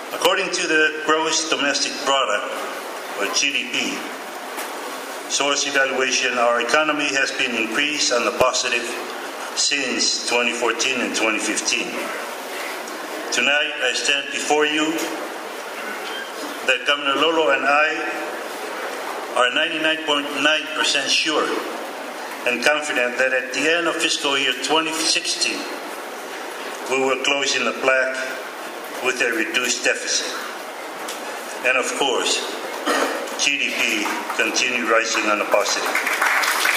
According to the Gross Domestic Product, or GDP, source evaluation, our economy has been increased on the positive since 2014 and 2015. Tonight, I stand before you that Governor Lolo and I are 99.9% sure and confident that at the end of fiscal year 2016, we will close in the black with a reduced deficit. And of course, GDP continue rising on a positive.